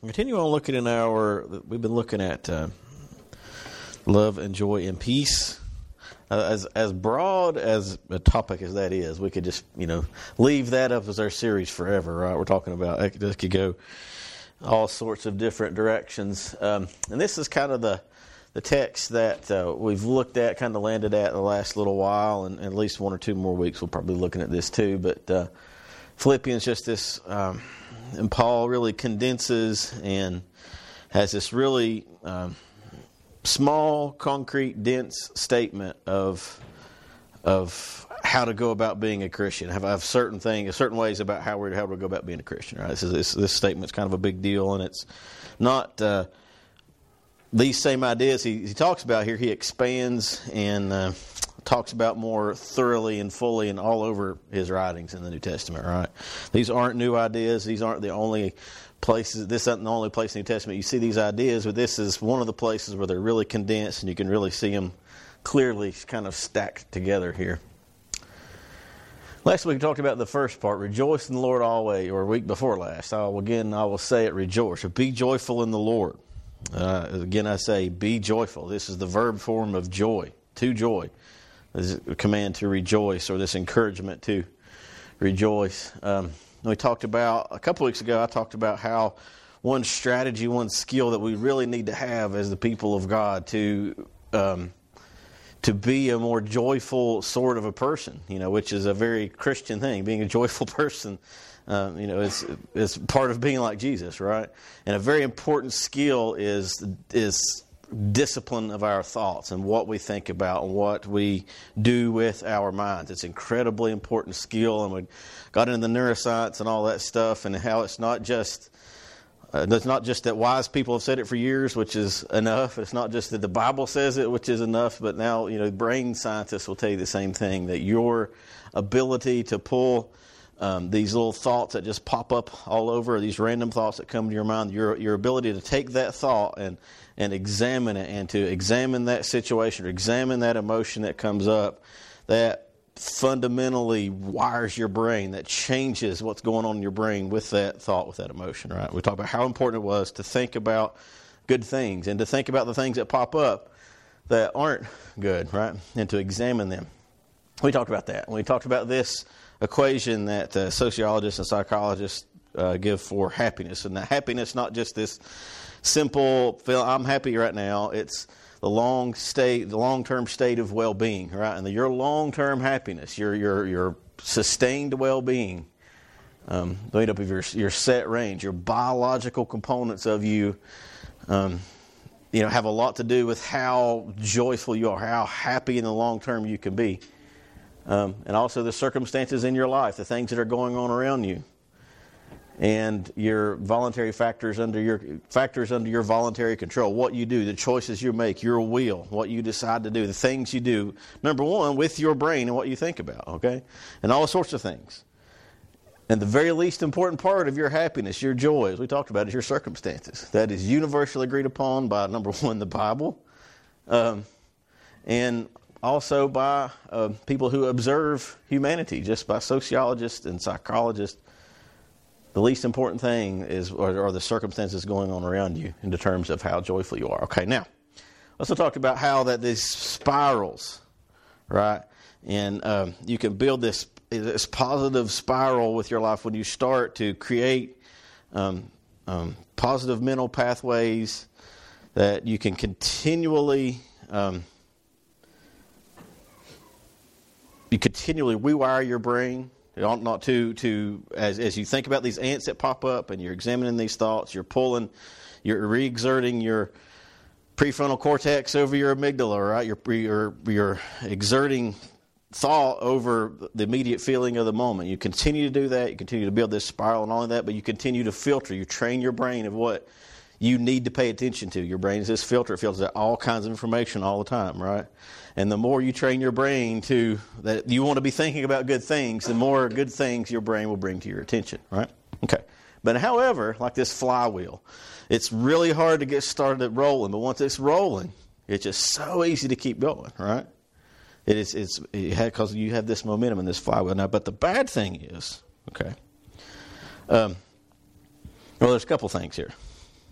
Continue on looking in we've been looking at love and joy and peace. As broad as a topic as that is, we could just, leave that up as our series forever, right? We're talking about, it could go all sorts of different directions. And this is kind of the text that we've looked at, kind of landed at the last little while, and at least 1 or 2 more weeks we'll probably be looking at this too. But Philippians, just this, and Paul really condenses and has this really small, concrete, dense statement of how to go about being a Christian. I have certain ways about how we go about being a Christian. Right? This statement's kind of a big deal, and it's not these same ideas he talks about here. He expands and talks about more thoroughly and fully and all over his writings in the New Testament. Right? These aren't new ideas. These aren't the only places. This isn't the only place in the New Testament you see these ideas, but this is one of the places where they're really condensed and you can really see them clearly kind of stacked together here. Last week we talked about the first part, rejoice in the Lord always, or week before last. I will say it, rejoice. Be joyful in the Lord. Again, I say be joyful. This is the verb form of joy, to joy. This is a command to rejoice, or this encouragement to rejoice. We talked about, a couple weeks ago, I talked about how one strategy, one skill that we really need to have as the people of God to be a more joyful sort of a person, which is a very Christian thing. Being a joyful person, it's part of being like Jesus, right? And a very important skill is discipline of our thoughts and what we think about and what we do with our minds. It's an incredibly important skill, and we got into the neuroscience and all that stuff, and how it's not just that wise people have said it for years, which is enough. It's not just that the Bible says it, which is enough. But now, brain scientists will tell you the same thing, that your ability to pull these little thoughts that just pop up all over, these random thoughts that come to your mind, your ability to take that thought and examine it, and to examine that situation or examine that emotion that comes up, that fundamentally wires your brain, that changes what's going on in your brain with that thought, with that emotion, right? We talked about how important it was to think about good things and to think about the things that pop up that aren't good, right? And to examine them. We talked about that. We talked about this equation that sociologists and psychologists give for happiness. And that happiness, not just this simple feel I'm happy right now. It's the long-term state of well-being, right? And your long-term happiness, your sustained well-being, made up of your set range, your biological components of you, have a lot to do with how joyful you are, how happy in the long term you can be, and also the circumstances in your life, the things that are going on around you. And your voluntary factors under your voluntary control, what you do, the choices you make, your will, what you decide to do, the things you do, number one, with your brain and what you think about, okay? And all sorts of things. And the very least important part of your happiness, your joy, as we talked about, is your circumstances. That is universally agreed upon by, number one, the Bible, and also by people who observe humanity, just by sociologists and psychologists. The least important thing are the circumstances going on around you in terms of how joyful you are. Okay, now, also talked about how that these spirals, right? And you can build this positive spiral with your life when you start to create positive mental pathways that you can continually rewire your brain. Not to as you think about these ants that pop up and you're examining these thoughts, you're re-exerting your prefrontal cortex over your amygdala, right? You're exerting thought over the immediate feeling of the moment. You continue to do that. You continue to build this spiral and all of that, but you continue to filter. You train your brain of what you need to pay attention to. Your brain is this filter. It filters out all kinds of information all the time, right? And the more you train your brain to that you want to be thinking about good things, the more good things your brain will bring to your attention, right? Okay. But however, like this flywheel, it's really hard to get started rolling. But once it's rolling, it's just so easy to keep going, right? It's because you have this momentum in this flywheel now. But the bad thing is, okay. Well, there's a couple things here.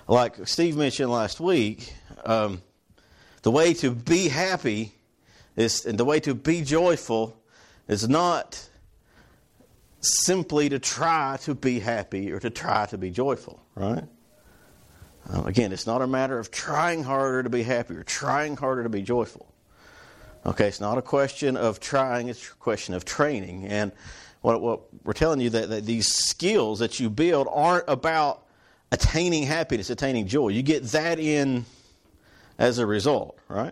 like Steve mentioned last week, the way to be happy and the way to be joyful is not simply to try to be happy or to try to be joyful, right? Again, it's not a matter of trying harder to be happy or trying harder to be joyful. Okay, it's not a question of trying, it's a question of training. And what we're telling you that these skills that you build aren't about attaining happiness, attaining joy. You get that in as a result, right?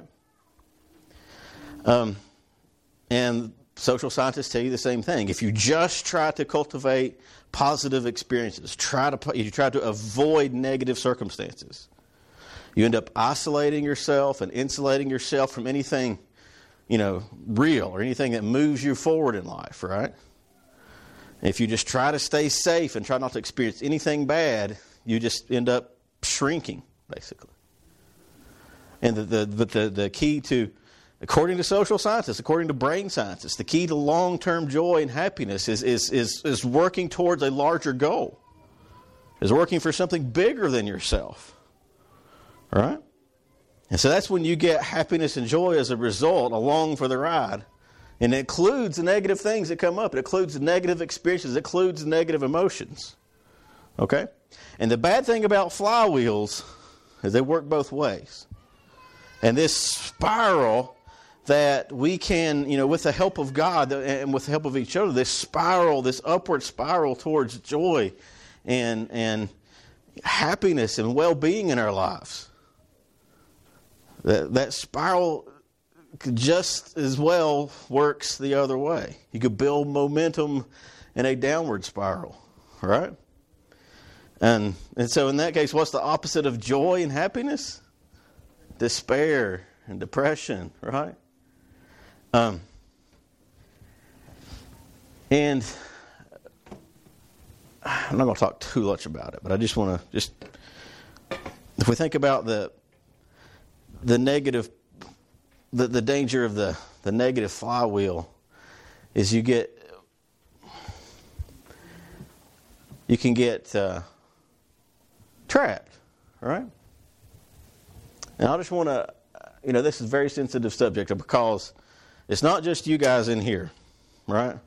And social scientists tell you the same thing. If you just try to cultivate positive experiences, you try to avoid negative circumstances, you end up isolating yourself and insulating yourself from anything, real or anything that moves you forward in life, right? If you just try to stay safe and try not to experience anything bad, you just end up shrinking, basically. And the key to, according to social scientists, according to brain scientists, the key to long-term joy and happiness is working towards a larger goal, is working for something bigger than yourself, all right? And so that's when you get happiness and joy as a result along for the ride. And it includes the negative things that come up. It includes the negative experiences. It includes the negative emotions. Okay? And the bad thing about flywheels is they work both ways. And this spiral that we can, with the help of God and with the help of each other, this upward spiral towards joy and happiness and well-being in our lives, that spiral just as well works the other way. You could build momentum in a downward spiral, right? And so in that case, what's the opposite of joy and happiness? Despair and depression, right? And I'm not going to talk too much about it, but I just want to if we think about the negative, the danger of the negative flywheel is you can get trapped, right? And I just want to, this is a very sensitive subject because it's not just you guys in here, right?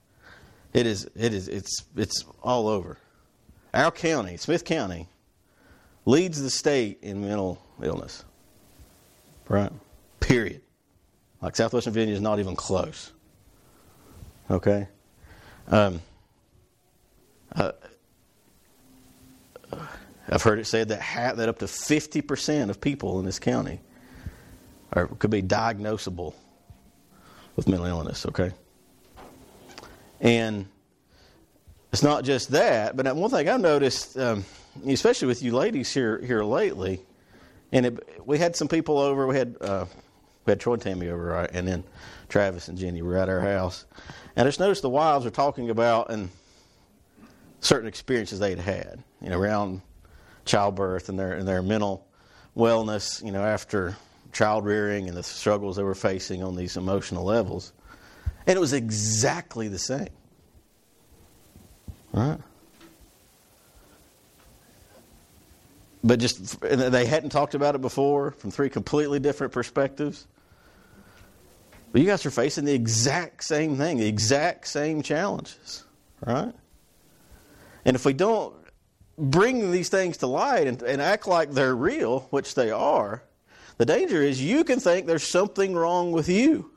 It's all over. Our county, Smith County, leads the state in mental illness, right? Period. Like Southwestern Virginia is not even close. Okay? I've heard it said that up to 50% of people in this county could be diagnosable with mental illness, okay? And it's not just that, but one thing I've noticed, especially with you ladies here lately, and we had some people over. We had Troy and Tammy over, right? And then Travis and Jenny were at our house. And I just noticed the wives were talking about and certain experiences they'd had, around childbirth and their mental wellness, after child rearing and the struggles they were facing on these emotional levels. And it was exactly the same. Right? But they hadn't talked about it before from three completely different perspectives. But you guys are facing the exact same thing, the exact same challenges, right? And if we don't bring these things to light and act like they're real, which they are, the danger is you can think there's something wrong with you.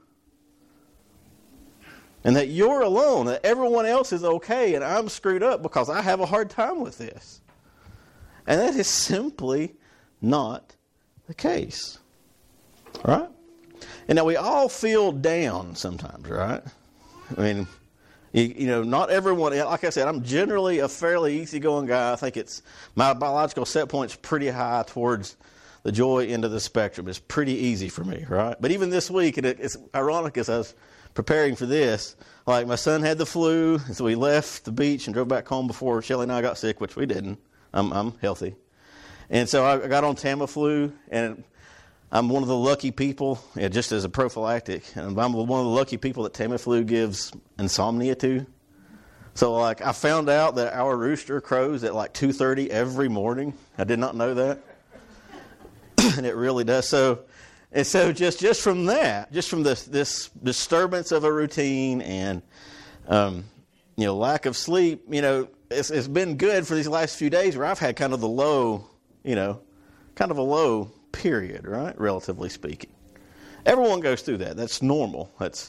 And that you're alone, that everyone else is okay and I'm screwed up because I have a hard time with this. And that is simply not the case. Right? And now we all feel down sometimes, right? I mean, not everyone, like I said, I'm generally a fairly easygoing guy. I think my biological set point's pretty high towards the joy end of the spectrum. It's pretty easy for me, right? But even this week, and it's ironic as I was preparing for this, like my son had the flu, and so we left the beach and drove back home before Shelly and I got sick, which we didn't. I'm healthy. And so I got on Tamiflu, and I'm one of the lucky people, just as a prophylactic, and I'm one of the lucky people that Tamiflu gives insomnia to. So, like, I found out that our rooster crows at like 2:30 every morning. I did not know that. And it really does. So just from that, just from this disturbance of a routine and, lack of sleep, it's been good for these last few days where I've had kind of the low, kind of a low period, right? Relatively speaking. Everyone goes through that. That's normal. That's,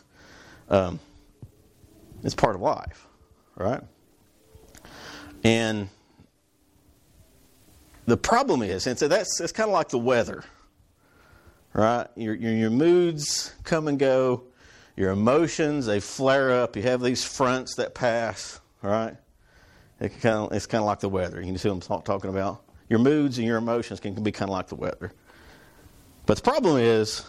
it's part of life, right? And the problem is, and so it's kind of like the weather, right? Your moods come and go. Your emotions, they flare up. You have these fronts that pass, right? It's kind of like the weather. You can see what I'm talking about. Your moods and your emotions can be kind of like the weather. But the problem is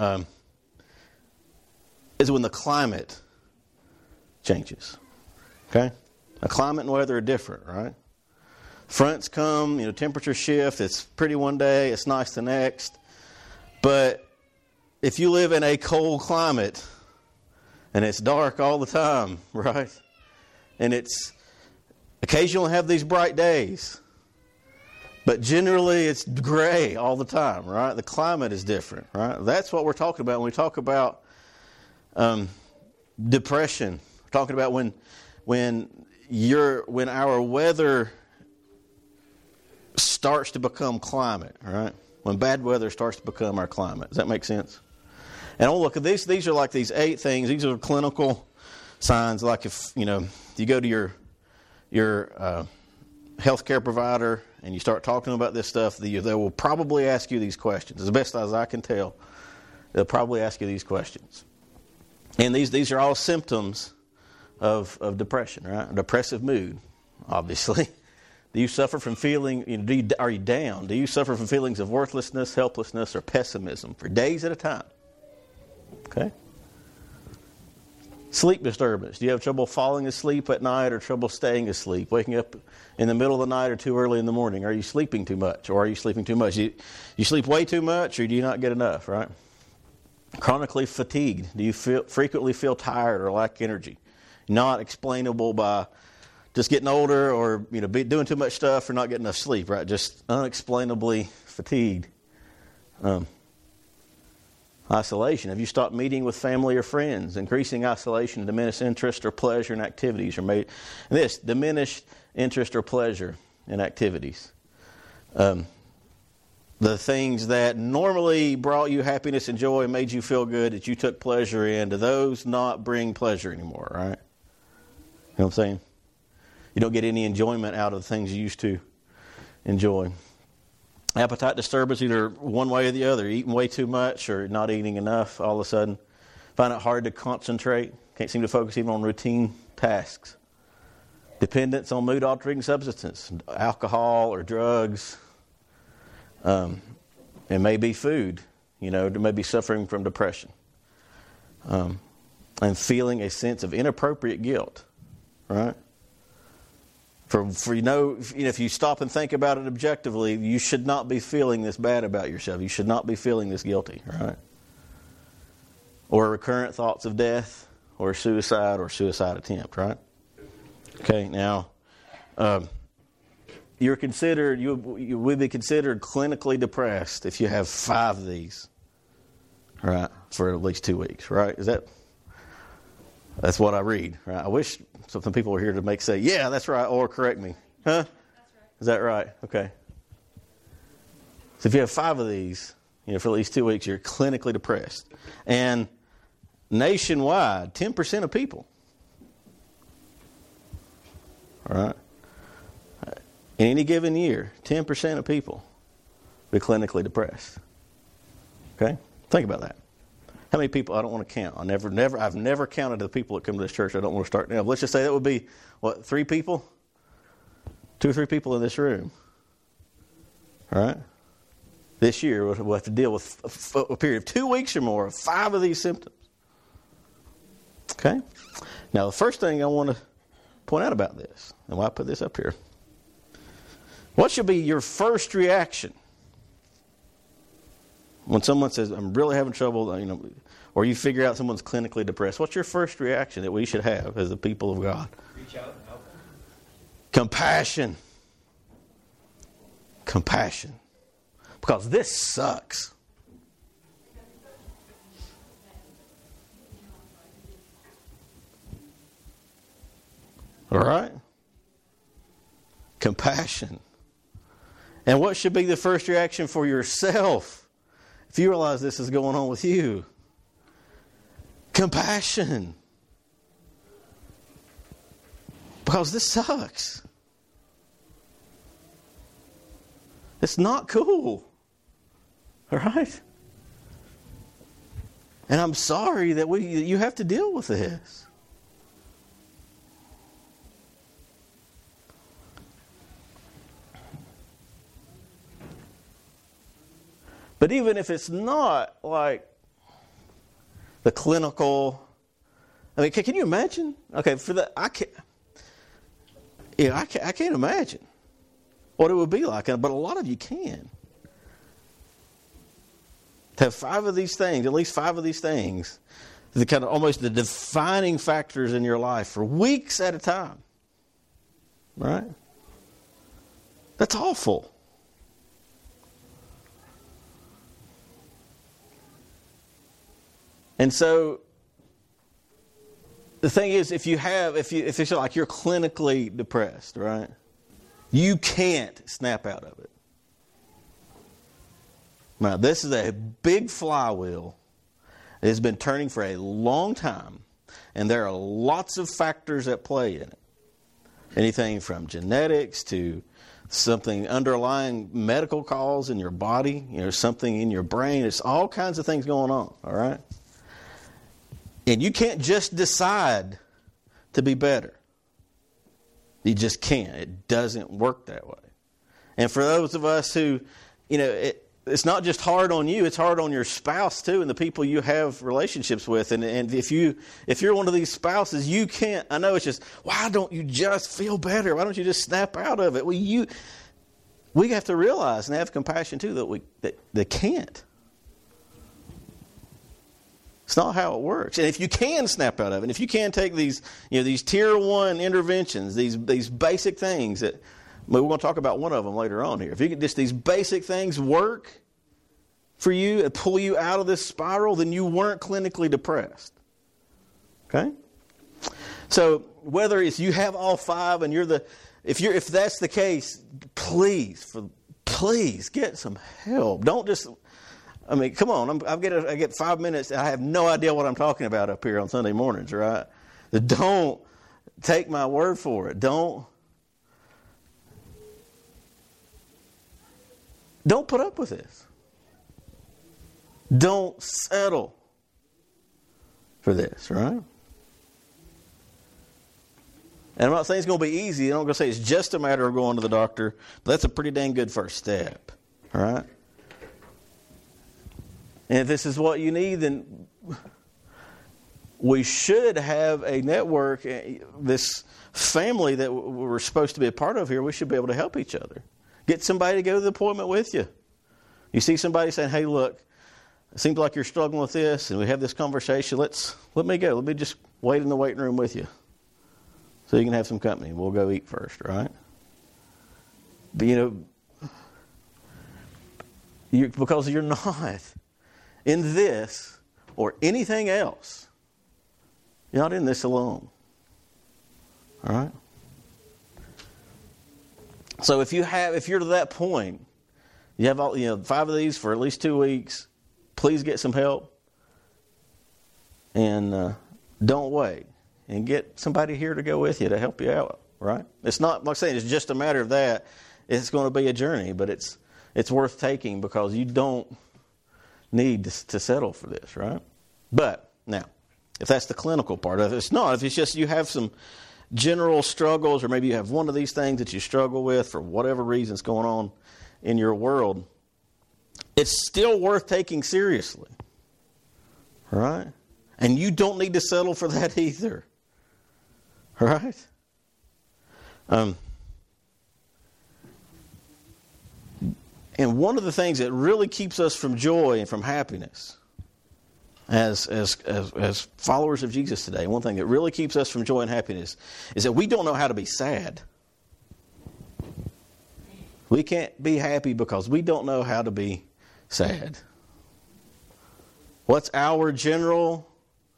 when the climate changes. Okay? The climate and weather are different, right? Fronts come, temperatures shift. It's pretty one day, it's nice the next. But if you live in a cold climate and it's dark all the time, right? And it's occasionally have these bright days, but generally it's gray all the time, right? The climate is different, right? That's what we're talking about when we talk about depression. We're talking about when our weather starts to become climate, right? When bad weather starts to become our climate. Does that make sense? And look at these. These are like these 8 things. These are clinical signs. Like if you go to your healthcare provider and you start talking about this stuff, they will probably ask you these questions. As best as I can tell, they'll probably ask you these questions. And these are all symptoms of depression, right? A depressive mood, obviously. Do you suffer from feeling, are you down? Do you suffer from feelings of worthlessness, helplessness, or pessimism for days at a time? Okay. Sleep disturbance. Do you have trouble falling asleep at night or trouble staying asleep? Waking up in the middle of the night or too early in the morning? Are you sleeping too much or are you sleeping too much? You sleep way too much or do you not get enough, right? Chronically fatigued. Do you frequently feel tired or lack energy? Not explainable by just getting older or doing too much stuff or not getting enough sleep, right? Just unexplainably fatigued. Isolation. Have you stopped meeting with family or friends? Increasing isolation, diminished interest or pleasure in activities, or diminished interest or pleasure in activities. The things that normally brought you happiness and joy and made you feel good, that you took pleasure in, do those not bring pleasure anymore, right? You know what I'm saying? You don't get any enjoyment out of the things you used to enjoy. Appetite disturbance, either one way or the other. Eating way too much or not eating enough all of a sudden. Find it hard to concentrate. Can't seem to focus even on routine tasks. Dependence on mood-altering substances, alcohol or drugs. It may be food. There may be suffering from depression. And feeling a sense of inappropriate guilt. Right? If you stop and think about it objectively, you should not be feeling this bad about yourself. You should not be feeling this guilty, right? Or recurrent thoughts of death, or suicide attempt, right? Okay, now you would be considered clinically depressed if you have 5 of these, right, for at least 2 weeks, right? That's what I read, right? I wish some people were here to say, yeah, that's right, or correct me. Huh? That's right. Is that right? Okay. So if you have 5 of these, for at least 2 weeks, you're clinically depressed. And nationwide, 10% of people. All right? In any given year, 10% of people be clinically depressed. Okay? Think about that. How many people? I don't want to count. I've never counted the people that come to this church. I don't want to start now. But let's just say that would be, 3 people? 2 or 3 people in this room. All right? This year, we'll have to deal with a period of 2 weeks or more of 5 of these symptoms. Okay? Now, the first thing I want to point out about this, and why I put this up here, what should be your first reaction When someone says, I'm really having trouble, or you figure out someone's clinically depressed, what's your first reaction that we should have as the people of God? Reach out and help them. Compassion. Compassion. Because this sucks. All right? Compassion. And what should be the first reaction for yourself if you realize this is going on with you? Compassion. Because this sucks. It's not cool. All right? And I'm sorry that you have to deal with this. But even if it's not like the clinical, can you imagine? Okay, for that, I can't imagine what it would be like, but a lot of you can. To have 5 of these things, at least 5 of these things, the kind of almost the defining factors in your life for weeks at a time. Right? That's awful. And so the thing is, if it's like you're clinically depressed, right? You can't snap out of it. Now, this is a big flywheel. It has been turning for a long time, and there are lots of factors at play in it. Anything from genetics to something underlying medical cause in your body, something in your brain. It's all kinds of things going on, all right? And you can't just decide to be better. You just can't. It doesn't work that way. And for those of us who, it's not just hard on you, it's hard on your spouse too, and the people you have relationships with. And if you're one of these spouses, you can't. I know it's just, why don't you just feel better? Why don't you just snap out of it? We have to realize and have compassion too that they can't. It's not how it works. And if you can snap out of it, and if you can take these tier 1 interventions, these basic things that we're going to talk about one of them later on here. If you can just these basic things work for you and pull you out of this spiral, then you weren't clinically depressed. Okay? So whether it's you have all 5 and if that's the case, please get some help. Don't just. Come on, I get 5 minutes. I have no idea what I'm talking about up here on Sunday mornings, right? Don't take my word for it. Don't put up with this. Don't settle for this, right? And I'm not saying it's going to be easy. I'm not going to say it's just a matter of going to the doctor, but that's a pretty dang good first step, all right? And if this is what you need, then we should have a network, this family that we're supposed to be a part of here. We should be able to help each other. Get somebody to go to the appointment with you. You see somebody saying, hey, look, it seems like you're struggling with this, and we have this conversation. Let me go. Let me just wait in the waiting room with you so you can have some company. We'll go eat first, right? But, because you're not in this or anything else. You're not in this alone. All right? So if you're to that point, you have all 5 of these for at least 2 weeks, please get some help. And don't wait. And get somebody here to go with you to help you out, right? It's not, like I'm saying, it's just a matter of that. It's going to be a journey, but it's worth taking because you don't need to settle for this, right? But now, if that's the clinical part of it, it's not. If it's just you have some general struggles, or maybe you have one of these things that you struggle with for whatever reason's going on in your world, it's still worth taking seriously, right? And you don't need to settle for that either, right? And one of the things that really keeps us from joy and from happiness as followers of Jesus today, one thing that really keeps us from joy and happiness is that we don't know how to be sad. We can't be happy because we don't know how to be sad. What's our general...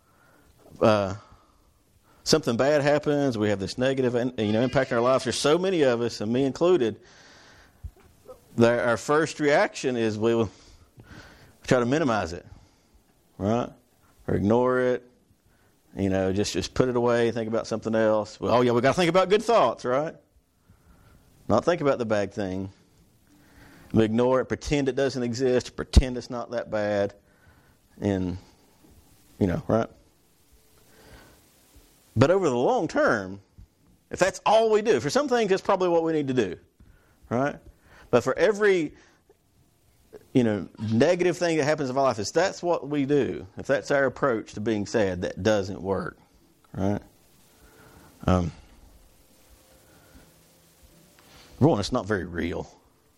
something bad happens, we have this negative impact in our lives. There's so many of us, and me included, that our first reaction is we will try to minimize it, right? Or ignore it, just put it away, think about something else. Well, we got to think about good thoughts, right? Not think about the bad thing. We ignore it, pretend it doesn't exist, pretend it's not that bad, and, right? But over the long term, if that's all we do, for some things that's probably what we need to do, right? But for every, negative thing that happens in our life, if that's what we do, if that's our approach to being sad, that doesn't work, right? One, it's not very real.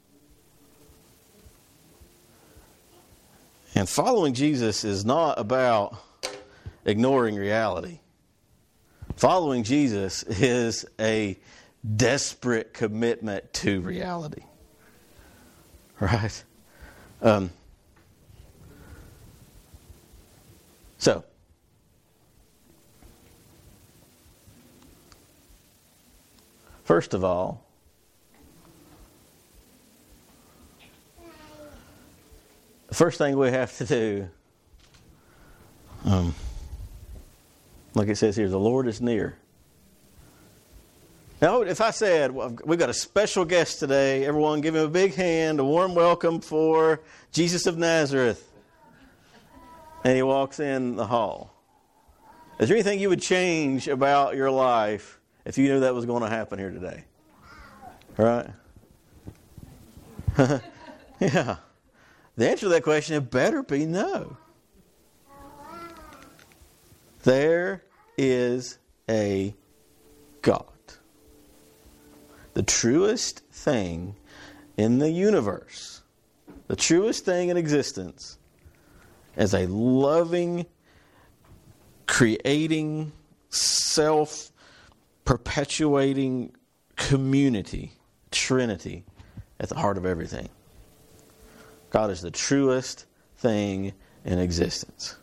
And following Jesus is not about ignoring reality. Following Jesus is a desperate commitment to reality. Right? So, first of all, the first thing we have to do, like it says here, the Lord is near. Now, if I said, we've got a special guest today, everyone give him a big hand, a warm welcome for Jesus of Nazareth. And he walks in the hall. Is there anything you would change about your life if you knew that was going to happen here today? Right? Yeah. The answer to that question, it better be no. There is a God. The truest thing in the universe, the truest thing in existence, is a loving, creating, self-perpetuating community, Trinity, at the heart of everything. God is the truest thing in existence.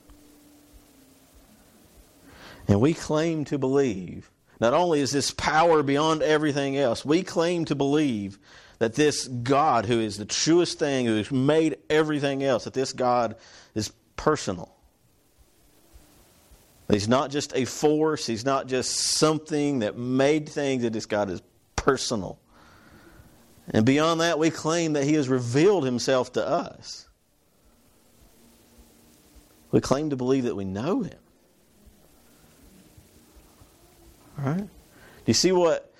And we claim to believe, not only is this power beyond everything else, we claim to believe that this God who is the truest thing, who has made everything else, that this God is personal. He's not just a force, He's not just something that made things, that this God is personal. And beyond that, we claim that He has revealed Himself to us. We claim to believe that we know Him. All right? Do you see what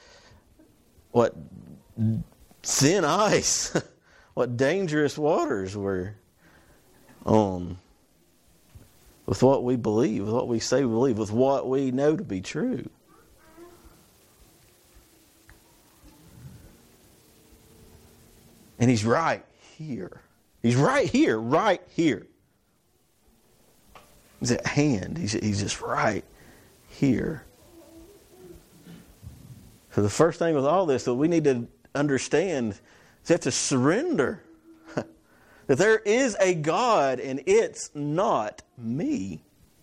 thin ice, what dangerous waters we're on with what we believe, with what we say we believe, with what we know to be true? And He's right here. He's right here, right here. He's at hand. He's just right here. So the first thing with all this that we need to understand is we have to surrender. That there is a God and it's not me.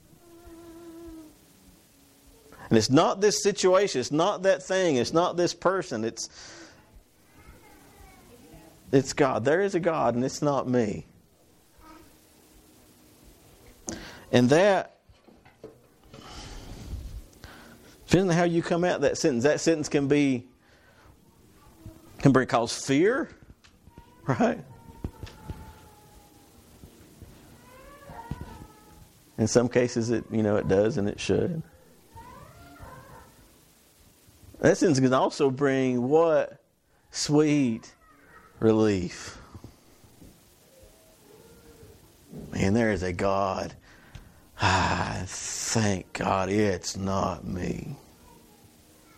And it's not this situation. It's not that thing. It's not this person. It's God. There is a God and it's not me. And that, depending on how you come at that sentence can cause fear, right? In some cases, it does, and it should. That sentence can also bring what? Sweet relief. Man, there is a God. Thank God it's not me.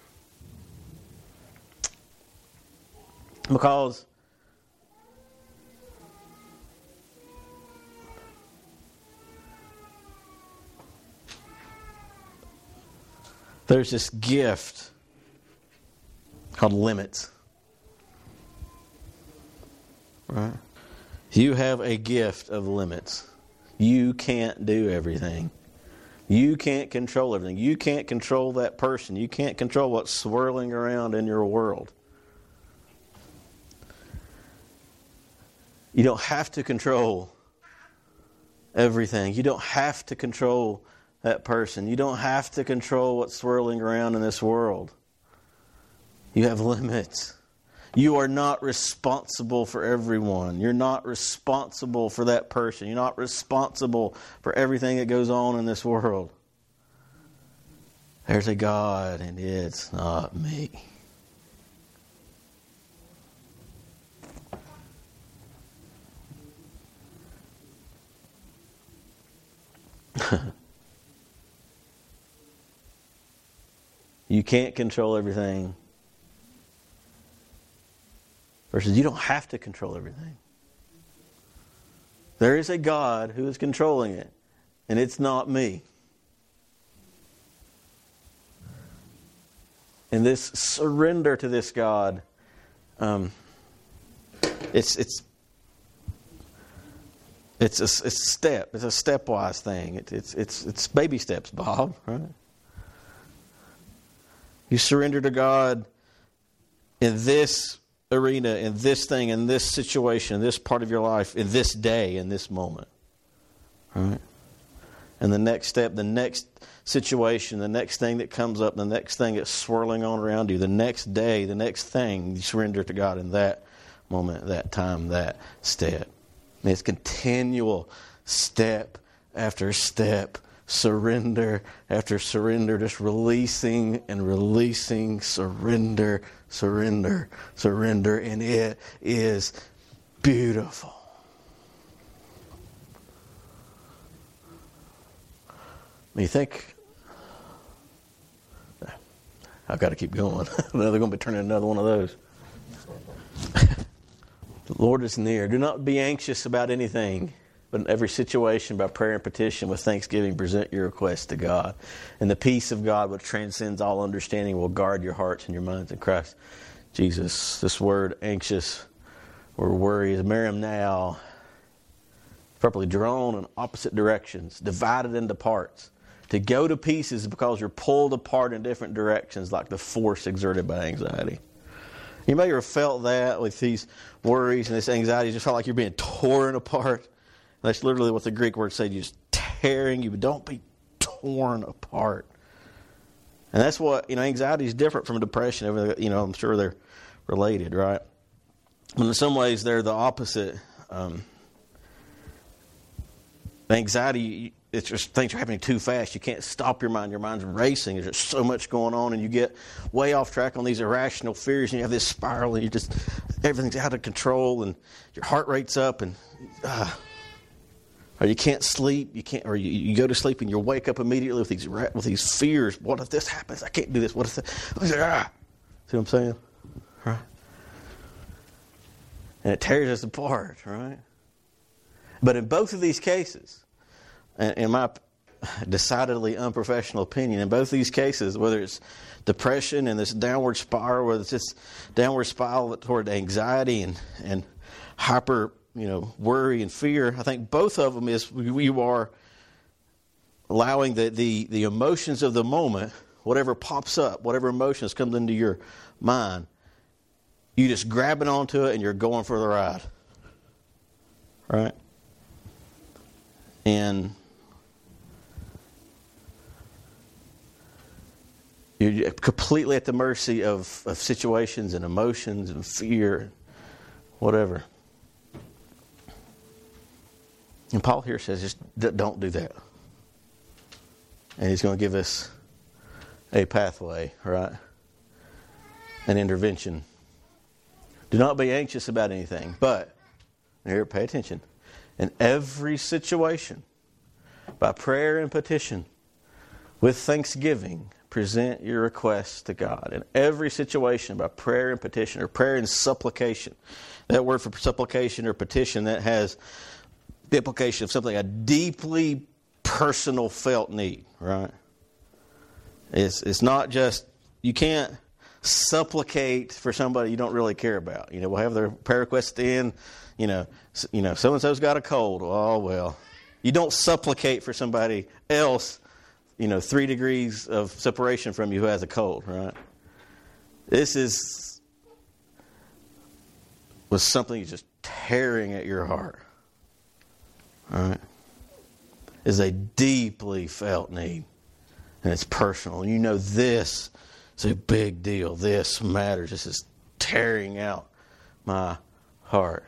Because There's this gift called limits. Right? You have a gift of limits. You can't do everything. You can't control everything. You can't control that person. You can't control what's swirling around in your world. You don't have to control everything. You don't have to control that person. You don't have to control what's swirling around in this world. You have limits. You are not responsible for everyone. You're not responsible for that person. You're not responsible for everything that goes on in this world. There's a God, and it's not me. You can't control everything. Versus you don't have to control everything. There is a God who is controlling it, and it's not me. And this surrender to this God, it's a step. It's a stepwise thing. It's baby steps, Bob. Right? You surrender to God in this arena, in this thing, in this situation, in this part of your life, in this day, in this moment. Right? And the next step, the next situation, the next thing that comes up, the next thing that's swirling on around you, the next day, the next thing, you surrender to God in that moment, that time, that step. And it's continual step after step, surrender after surrender, just releasing and releasing, surrender, surrender, surrender, and it is beautiful. You think, I've got to keep going. They're going to be turning another one of those. The Lord is near. Do not be anxious about anything, but in every situation, by prayer and petition, with thanksgiving, present your requests to God. And the peace of God, which transcends all understanding, will guard your hearts and your minds in Christ Jesus. This word, anxious, or worry, is Miriam now, properly drawn in opposite directions, divided into parts. To go to pieces because you're pulled apart in different directions, like the force exerted by anxiety. You may have felt that with these worries and this anxiety. You just felt like you're being torn apart. That's literally what the Greek word said. You're just tearing you, but don't be torn apart. And that's what, anxiety is different from depression. I'm sure they're related, right? But in some ways, they're the opposite. Anxiety, it's just things are happening too fast. You can't stop your mind. Your mind's racing. There's just so much going on, and you get way off track on these irrational fears, and you have this spiral, and everything's out of control, and your heart rate's up, and or you can't sleep. You go to sleep, and you wake up immediately with these fears. What if this happens? I can't do this. What if that? See what I'm saying? Right? And it tears us apart, right? But in both of these cases, in my decidedly unprofessional opinion, in both these cases, whether it's depression and this downward spiral, whether it's this downward spiral toward anxiety and hyper, worry and fear, I think both of them is you are allowing the emotions of the moment, whatever pops up, whatever emotions comes into your mind, you just grabbing onto it and you're going for the ride. Right? And you're completely at the mercy of situations and emotions and fear, whatever. And Paul here says, just don't do that. And he's going to give us a pathway, right? An intervention. Do not be anxious about anything, but, here, pay attention. In every situation, by prayer and petition, with thanksgiving, present your requests to God. In every situation, by prayer and petition, or prayer and supplication. That word for supplication or petition, that has the implication of something, a deeply personal felt need, right? It's not just, you can't supplicate for somebody you don't really care about. We'll have their prayer request at the end. So-and-so's got a cold. Oh, well. You don't supplicate for somebody else, 3 degrees of separation from you who has a cold, right? This was something just tearing at your heart. All right? Is a deeply felt need. And it's personal. This is a big deal. This matters. This is tearing out my heart.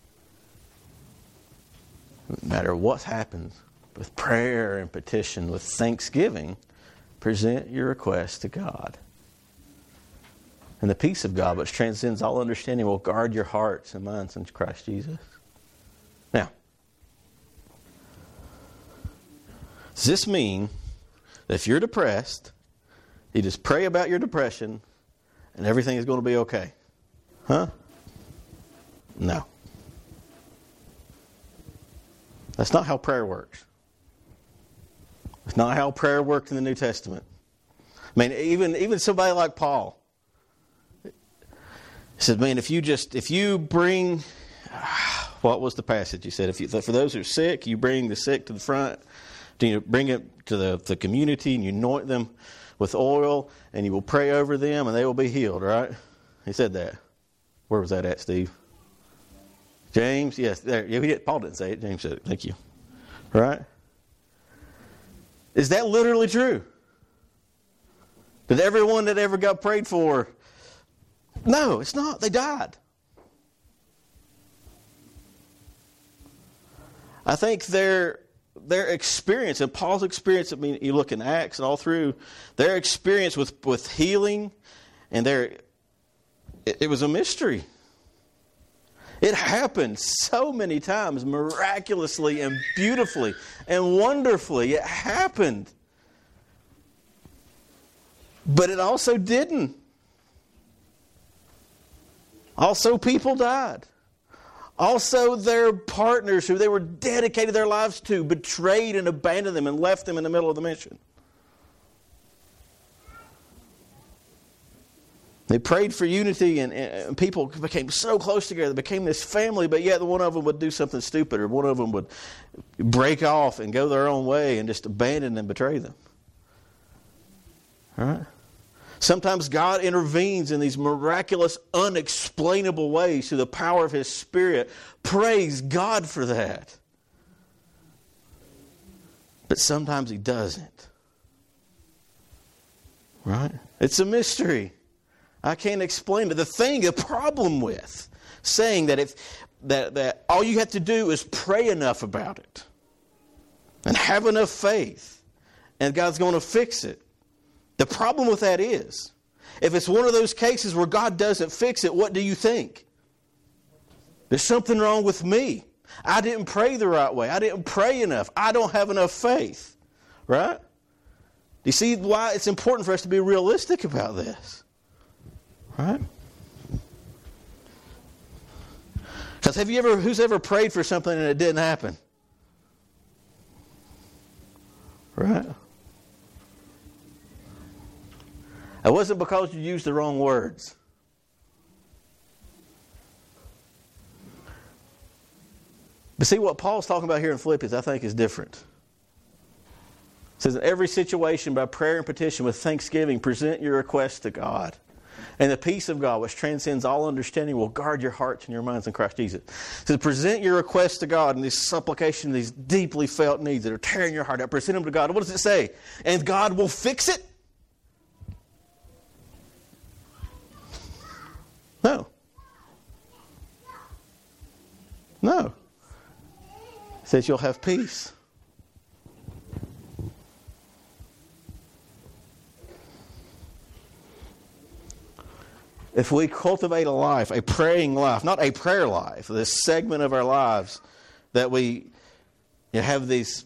No matter what happens, with prayer and petition, with thanksgiving, present your request to God. And the peace of God, which transcends all understanding, will guard your hearts and minds in Christ Jesus. Now, does this mean that if you're depressed, you just pray about your depression and everything is going to be okay? Huh? No. That's not how prayer works. It's not how prayer worked in the New Testament. I mean, even somebody like Paul, he said, man, if you bring, what was the passage? He said, for those who are sick, you bring the sick to the front, you bring it to the community, and you anoint them with oil, and you will pray over them, and they will be healed, right? He said that. Where was that at, Steve? James? Yes, there. Yeah, Paul didn't say it. James said it. Thank you. Right? Is that literally true? Did everyone that ever got prayed for? No, it's not. They died. I think their experience, and Paul's experience, I mean, you look in Acts and all through, their experience with healing, and it was a mystery. It happened so many times, miraculously and beautifully and wonderfully. It happened. But it also didn't. Also, people died. Also, their partners who they were dedicated their lives to betrayed and abandoned them and left them in the middle of the mission. They prayed for unity, and people became so close together. They became this family, but yet one of them would do something stupid, or one of them would break off and go their own way and just abandon and betray them. All right? Sometimes God intervenes in these miraculous, unexplainable ways through the power of His Spirit. Praise God for that. But sometimes He doesn't. Right? It's a mystery. I can't explain it. The problem with saying that that all you have to do is pray enough about it and have enough faith and God's going to fix it. The problem with that is, if it's one of those cases where God doesn't fix it, what do you think? There's something wrong with me. I didn't pray the right way. I didn't pray enough. I don't have enough faith. Right? Do you see why it's important for us to be realistic about this? Right? Because who's ever prayed for something and it didn't happen? Right? It wasn't because you used the wrong words. But see, what Paul's talking about here in Philippians, I think, is different. It says, in every situation, by prayer and petition with thanksgiving, present your requests to God. And the peace of God, which transcends all understanding, will guard your hearts and your minds in Christ Jesus. It says, present your requests to God in this supplication, these deeply felt needs that are tearing your heart out. Present them to God. What does it say? And God will fix it? No. No. It says you'll have peace. If we cultivate a life, a praying life, not a prayer life, this segment of our lives that we have these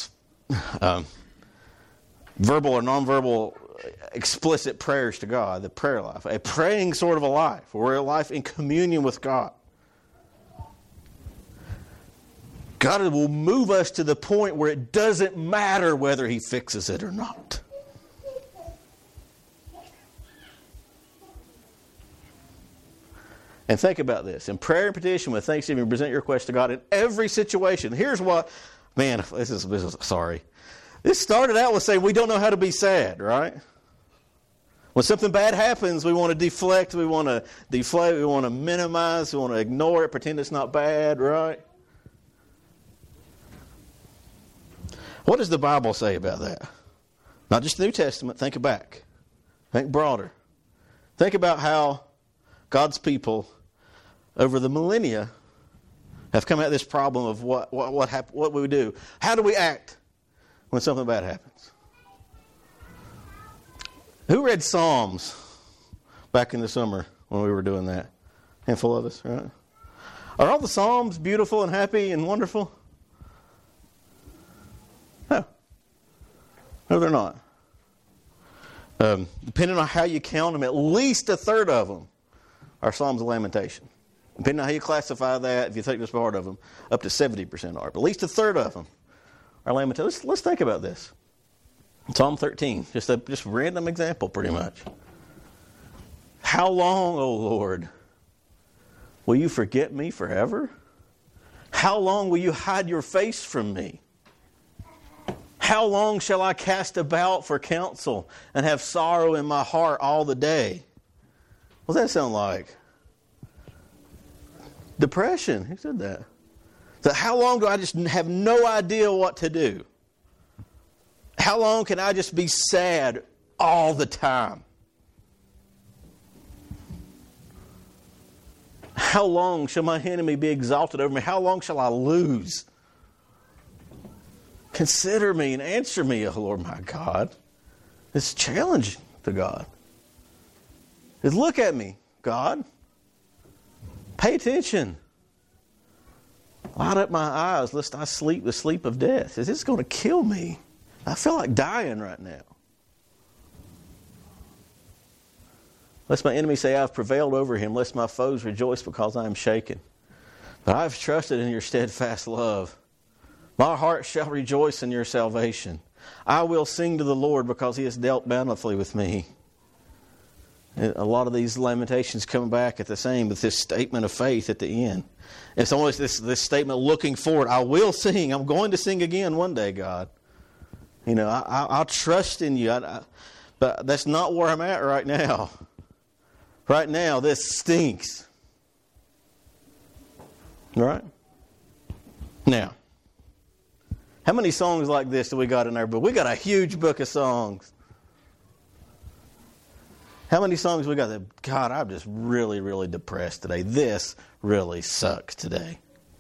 verbal or nonverbal explicit prayers to God, the prayer life, a praying sort of a life, or a life in communion with God. God will move us to the point where it doesn't matter whether He fixes it or not. And think about this. In prayer and petition with thanksgiving, present your request to God in every situation. Here's what, man, this is sorry. This started out with saying we don't know how to be sad, right? When something bad happens, we want to deflect, we want to deflate, we want to minimize, we want to ignore it, pretend it's not bad, right? What does the Bible say about that? Not just the New Testament. Think back. Think broader. Think about how God's people over the millennia have come at this problem of what we do. How do we act when something bad happens? Who read Psalms back in the summer when we were doing that? Handful of us, right? Are all the Psalms beautiful and happy and wonderful? No. No, they're not. Depending on how you count them, at least a third of them are Psalms of Lamentation. Depending on how you classify that, if you take this part of them, up to 70% are. But at least a third of them are Lamentation. Let's think about this. Psalm 13, just a random example pretty much. How long, O Lord, will you forget me forever? How long will you hide your face from me? How long shall I cast about for counsel and have sorrow in my heart all the day? What does that sound like? Depression. Who said that? So how long do I just have no idea what to do? How long can I just be sad all the time? How long shall my enemy be exalted over me? How long shall I lose? Consider me and answer me, O Lord my God. It's challenging to God. It's look at me, God. Pay attention. Light up my eyes, lest I sleep the sleep of death. Is this going to kill me? I feel like dying right now. Lest my enemy say, I've prevailed over him. Lest my foes rejoice because I am shaken. But I have trusted in your steadfast love. My heart shall rejoice in your salvation. I will sing to the Lord because he has dealt bountifully with me. And a lot of these lamentations come back at the same with this statement of faith at the end. It's always this statement looking forward. I will sing. I'm going to sing again one day, God. You know, I'll trust in you. But that's not where I'm at right now. Right now, this stinks. Right? Now, how many songs like this do we got in our book? We got a huge book of songs. How many songs we got that, God, I'm just really, really depressed today. This really sucks today.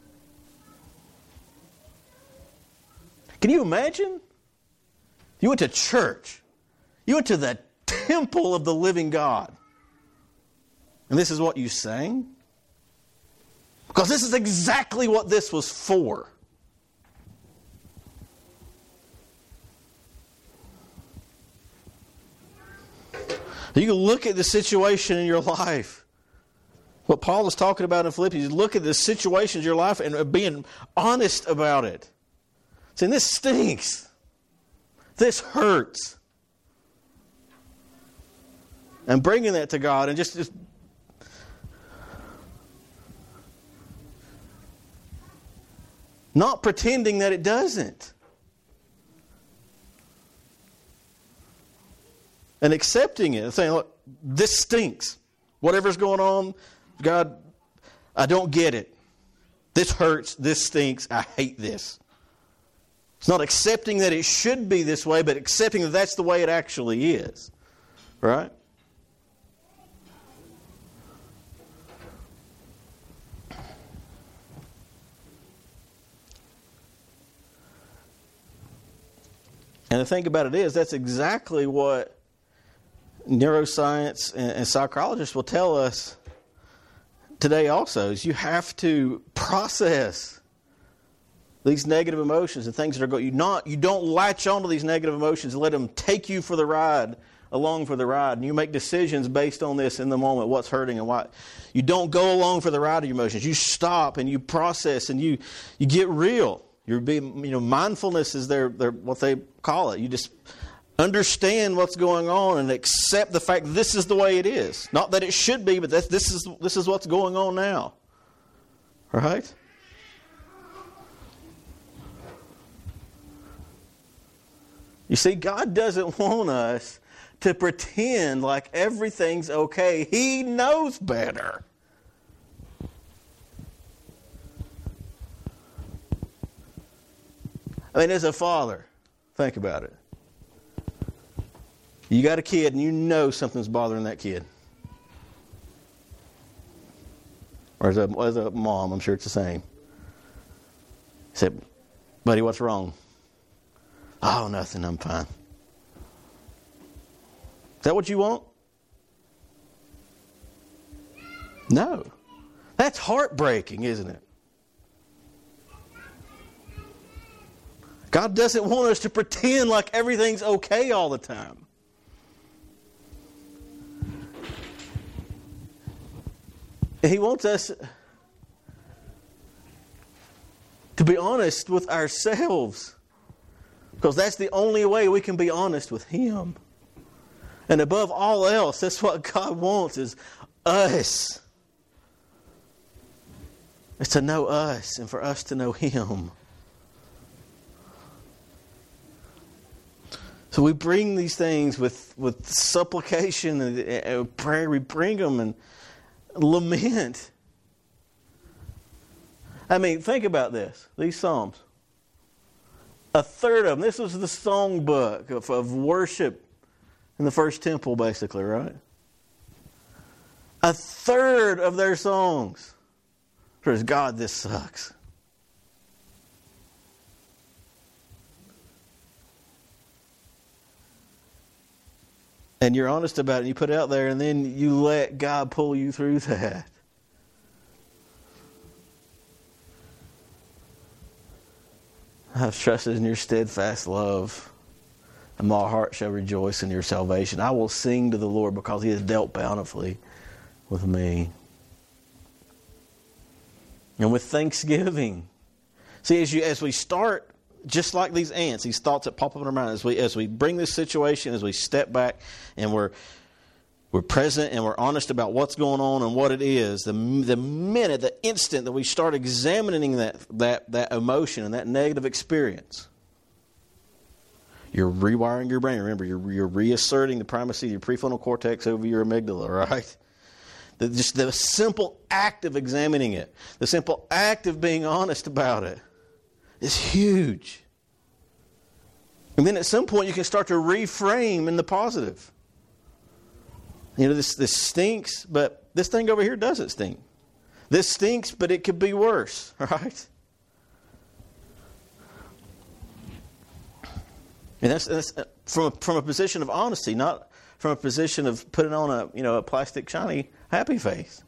Can you imagine? You went to church. You went to the temple of the living God. And this is what you sang? Because this is exactly what this was for. You can look at the situation in your life. What Paul is talking about in Philippians, look at the situations in your life and being honest about it. Saying, this stinks. This hurts. And bringing that to God and just not pretending that it doesn't. And accepting it and saying, look, this stinks. Whatever's going on, God, I don't get it. This hurts. This stinks. I hate this. It's not accepting that it should be this way, but accepting that that's the way it actually is. Right? And the thing about it is, that's exactly what neuroscience and psychologists will tell us today also, is you have to process these negative emotions and things that are going. You don't latch onto these negative emotions and let them take you for the ride, along for the ride. And you make decisions based on this in the moment, what's hurting and why. You don't go along for the ride of your emotions. You stop and you process and you get real. You're being, mindfulness is their what they call it. You just Understand what's going on and accept the fact that this is the way it is. Not that it should be, but this is what's going on now. Right? You see, God doesn't want us to pretend like everything's okay. He knows better. I mean, as a father, think about it. You got a kid and you know something's bothering that kid. Or as a mom, I'm sure it's the same. You said, buddy, what's wrong? Oh, nothing, I'm fine. Is that what you want? No. That's heartbreaking, isn't it? God doesn't want us to pretend like everything's okay all the time. He wants us to be honest with ourselves, because that's the only way we can be honest with Him. And above all else, that's what God wants, is us. It's to know us and for us to know Him. So we bring these things with supplication and prayer. We bring them and lament. I mean, think about this. These Psalms. A third of them. This was the song book of worship in the first temple, basically, right? A third of their songs says, God, this sucks. And you're honest about it, and you put it out there, and then you let God pull you through that. I've trusted in your steadfast love, and my heart shall rejoice in your salvation. I will sing to the Lord because He has dealt bountifully with me. And with thanksgiving. See, as we start, just like these ants, these thoughts that pop up in our mind, as we bring this situation, as we step back and we're present and we're honest about what's going on and what it is, the minute, the instant that we start examining that emotion and that negative experience, you're rewiring your brain. Remember, you're reasserting the primacy of your prefrontal cortex over your amygdala, right? Just the simple act of examining it, the simple act of being honest about it, is huge. And then at some point you can start to reframe in the positive. You know, this stinks, but this thing over here doesn't stink. This stinks, but it could be worse, right? And that's from a position of honesty, not from a position of putting on a plastic shiny happy face.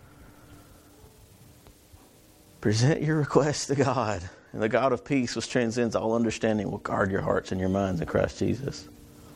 Present your request to God. And the God of peace, which transcends all understanding, will guard your hearts and your minds in Christ Jesus.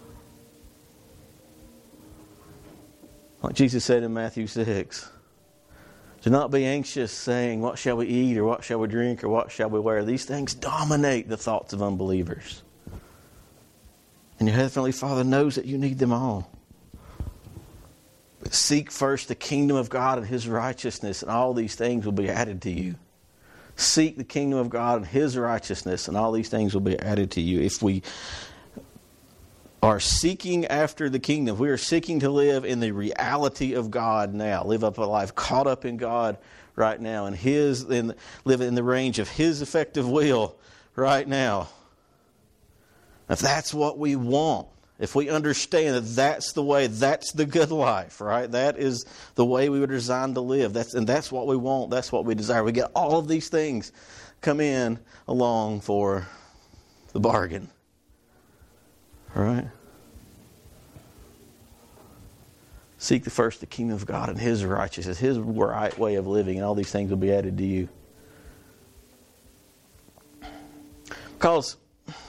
Like Jesus said in Matthew 6, do not be anxious saying, what shall we eat, or what shall we drink, or what shall we wear? These things dominate the thoughts of unbelievers. And your Heavenly Father knows that you need them all. But seek first the kingdom of God and His righteousness, and all these things will be added to you. Seek the kingdom of God and His righteousness, and all these things will be added to you. If we are seeking after the kingdom, we are seeking to live in the reality of God now, live up a life caught up in God right now, and live in the range of His effective will right now. If that's what we want, if we understand that that's the way, that's the good life, right? That is the way we were designed to live. That's what we want. That's what we desire. We get all of these things come in along for the bargain. All right? Seek first the kingdom of God and His righteousness, His right way of living, and all these things will be added to you. Because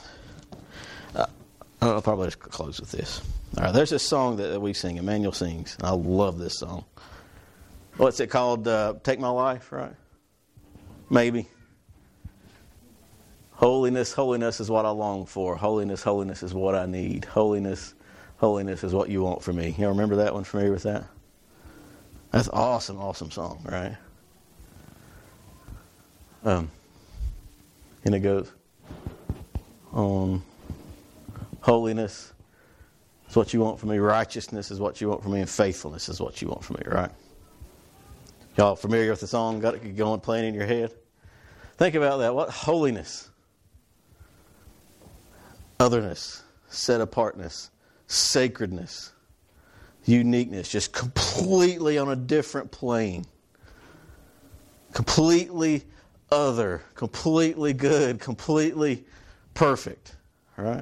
I'll probably just close with this. All right, there's this song that we sing, Emmanuel sings. I love this song. What's it called? Take My Life, right? Maybe. Holiness, holiness is what I long for. Holiness, holiness is what I need. Holiness, holiness is what you want from me. You remember that one? Familiar with that? That's an awesome, awesome song, right? And it goes on. Holiness is what you want from me. Righteousness is what you want from me. And faithfulness is what you want from me, right? Y'all familiar with the song? Got it going, playing in your head? Think about that. What holiness? Otherness, set apartness, sacredness, uniqueness, just completely on a different plane. Completely other, completely good, completely perfect. Right?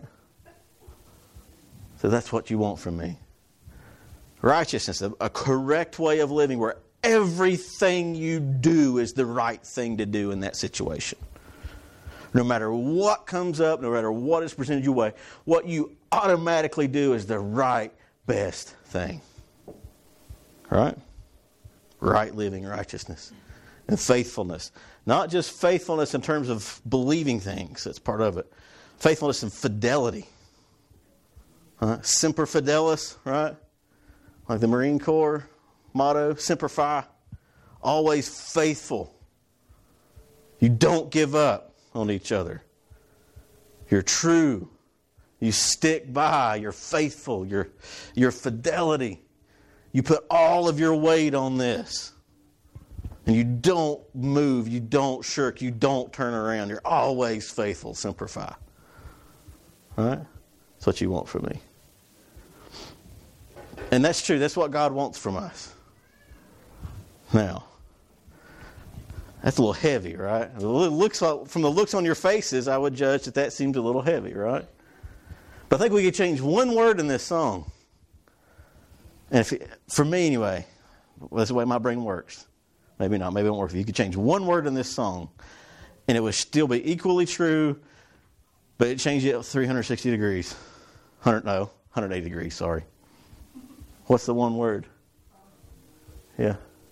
So that's what you want from me. Righteousness, a correct way of living where everything you do is the right thing to do in that situation. No matter what comes up, no matter what is presented your way, what you automatically do is the right, best thing. Right? Right living, righteousness. And faithfulness. Not just faithfulness in terms of believing things, that's part of it. Faithfulness and fidelity. Semper Fidelis, right? Like the Marine Corps motto, Semper Fi. Always faithful. You don't give up on each other. You're true. You stick by. You're faithful. Your fidelity. You put all of your weight on this. And you don't move. You don't shirk. You don't turn around. You're always faithful. Semper Fi. All right? That's what you want from me. And that's true. That's what God wants from us. Now, that's a little heavy, right? From the looks on your faces, I would judge that seems a little heavy, right? But I think we could change one word in this song. And for me anyway, that's the way my brain works. Maybe not. Maybe it won't work. If you could change one word in this song, and it would still be equally true, but it changed it 360 degrees. 180 degrees, sorry. What's the one word? Yeah.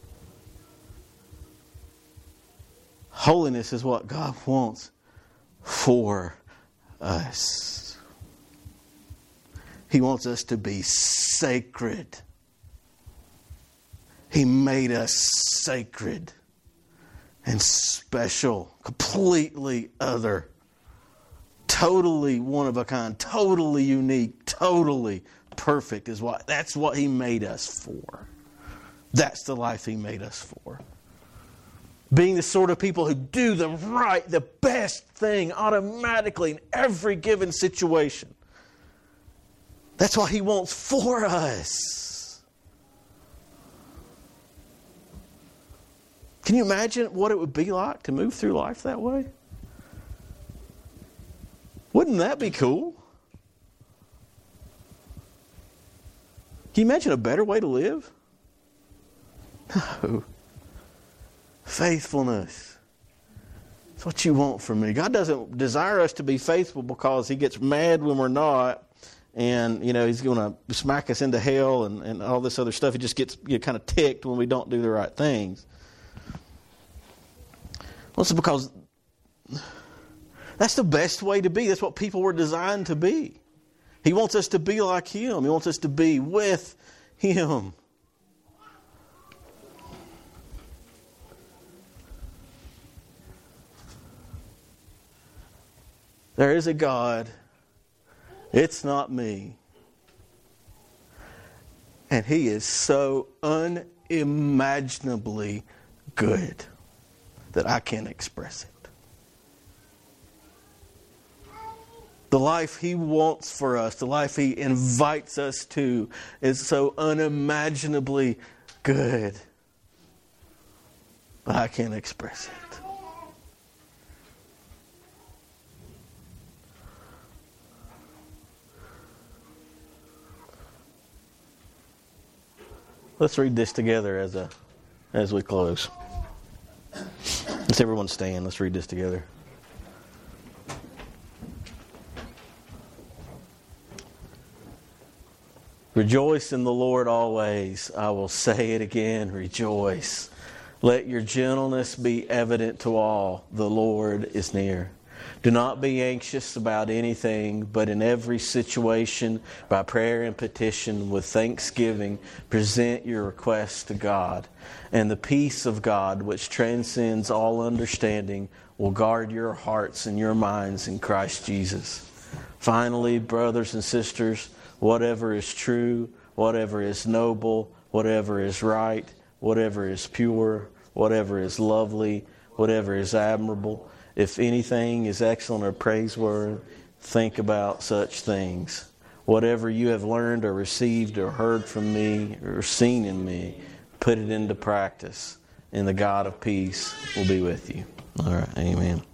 Holiness is what God wants for us. He wants us to be sacred. He made us sacred and special, completely other, totally one of a kind, totally unique, totally perfect that's what He made us for. That's the life He made us for. Being the sort of people who do the best thing automatically in every given situation. That's what He wants for us. Can you imagine what it would be like to move through life that way? Wouldn't that be cool? Can you imagine a better way to live? No. Faithfulness. That's what you want from me. God doesn't desire us to be faithful because He gets mad when we're not. And, He's going to smack us into hell and all this other stuff. He just gets kind of ticked when we don't do the right things. Well, it's because that's the best way to be. That's what people were designed to be. He wants us to be like Him. He wants us to be with Him. There is a God. It's not me. And He is so unimaginably good that I can't express it. The life He wants for us, the life He invites us to, is so unimaginably good. But I can't express it. Let's read this together as we close. Let's everyone stand. Let's read this together. Rejoice in the Lord always. I will say it again, rejoice. Let your gentleness be evident to all. The Lord is near. Do not be anxious about anything, but in every situation, by prayer and petition, with thanksgiving, present your requests to God. And the peace of God, which transcends all understanding, will guard your hearts and your minds in Christ Jesus. Finally, brothers and sisters, whatever is true, whatever is noble, whatever is right, whatever is pure, whatever is lovely, whatever is admirable, if anything is excellent or praiseworthy, think about such things. Whatever you have learned or received or heard from me or seen in me, put it into practice, and the God of peace will be with you. All right, amen.